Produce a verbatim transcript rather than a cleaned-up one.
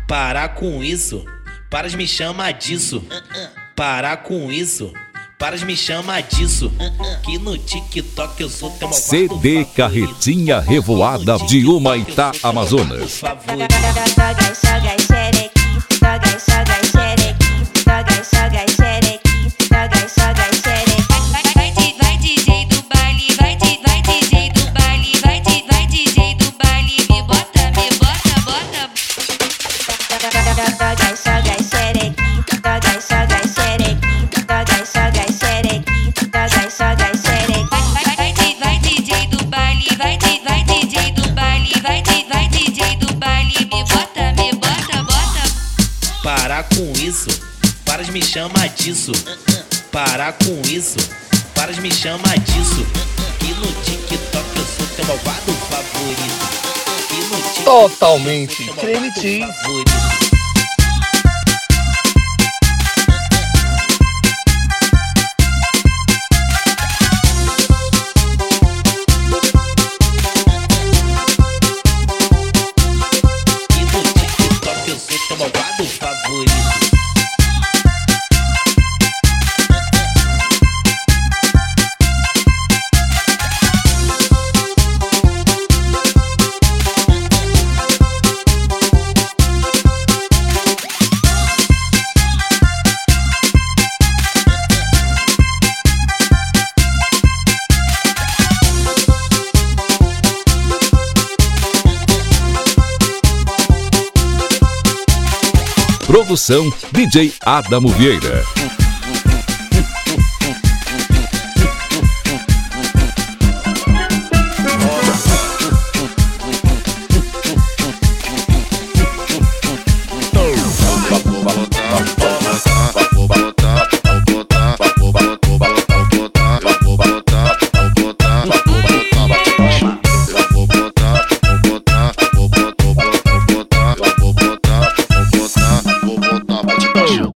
Parar com isso, para de me chamar disso. Parar com isso, para de me chamar disso. Que no TikTok eu sou teu malvado C D Carretinha Revoada de Humaitá, Amazonas. Parar com isso, para de me chamar disso. Parar com isso, para de me chamar disso. Que no TikTok eu sou teu malvado favorito. Que no TikTok Totalmente eu sou teu creme malvado cheese. favorito. Malvado favorito. Produção D J Adamo Vieira.